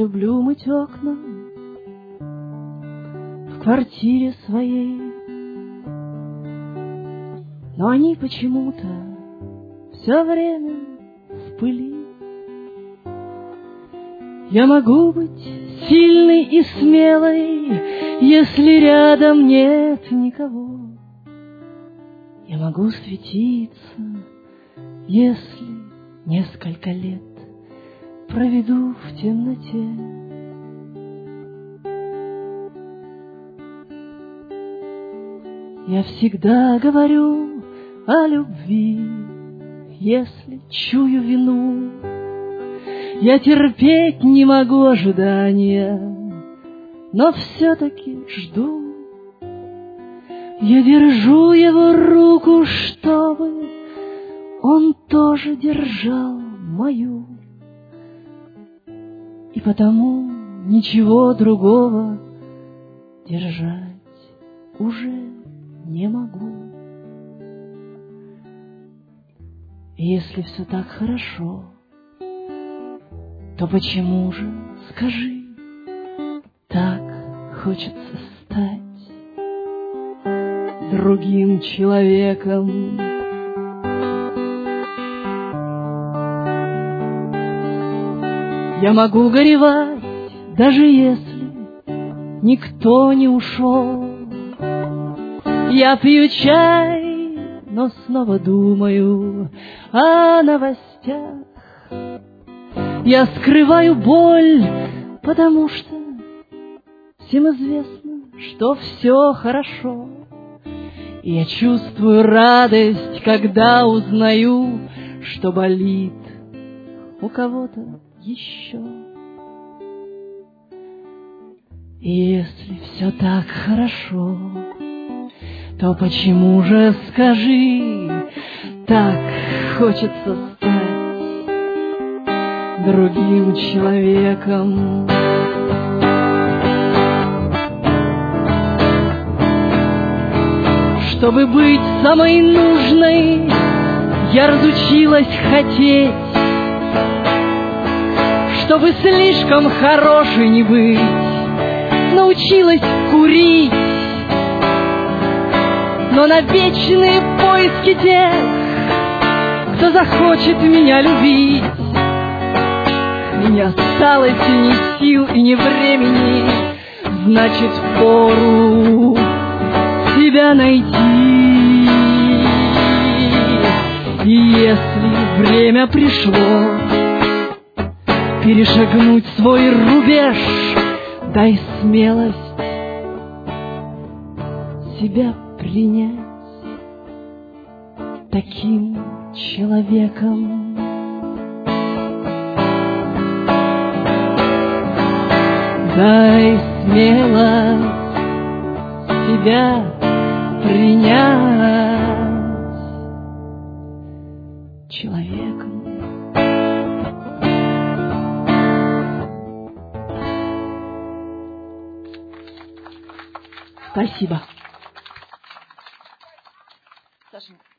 люблю мыть окна в квартире своей, но они почему-то все время в пыли. Я могу быть сильной и смелой, если рядом нет никого. Я могу светиться, если несколько лет проведу в темноте. Я всегда говорю о любви, если чую вину. Я терпеть не могу ожидания, но все-таки жду. Я держу его руку, чтобы он тоже держал мою. И потому ничего другого держать уже не могу. И если все так хорошо, то почему же, скажи, так хочется стать другим человеком? Я могу горевать, даже если никто не ушел. Я пью чай, но снова думаю о новостях. Я скрываю боль, потому что всем известно, что все хорошо. И я чувствую радость, когда узнаю, что болит у кого-то еще. И если все так хорошо, то почему же, скажи, так хочется стать другим человеком? Чтобы быть самой нужной, я разучилась хотеть. Чтобы слишком хорошей не быть, научилась курить. Но на вечные поиски тех, кто захочет меня любить, не осталось и ни сил, и ни времени. Значит, впору тебя найти. И если время пришло перешагнуть свой рубеж, дай смелость себя принять таким человеком. Дай смелость себя принять человеком. Спасибо. Сашенька.